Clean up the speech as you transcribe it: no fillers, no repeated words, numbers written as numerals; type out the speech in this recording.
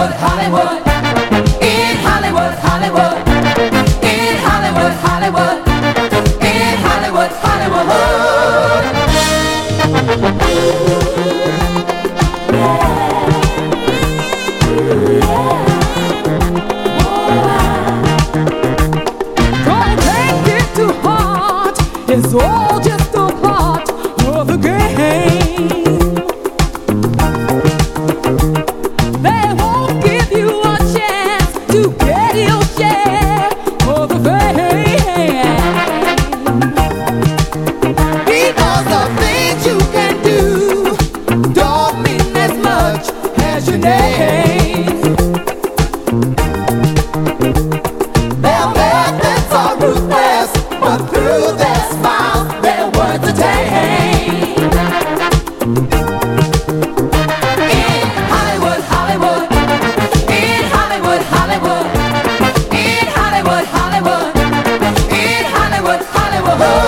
Hollywood, Hollywood. In Hollywood, Hollywood. In Hollywood, Hollywood. In Hollywood, Hollywood. Don't take it to heart. It's all just a part of the game. They won't give you a chance to get your share of the fame. Because the things you can do don't mean as much as your name. Their methods are ruthless, but through their smiles, their words attain. In Hollywood, Hollywood. In Hollywood, Hollywood. In Hollywood, Hollywood. In Hollywood, Hollywood.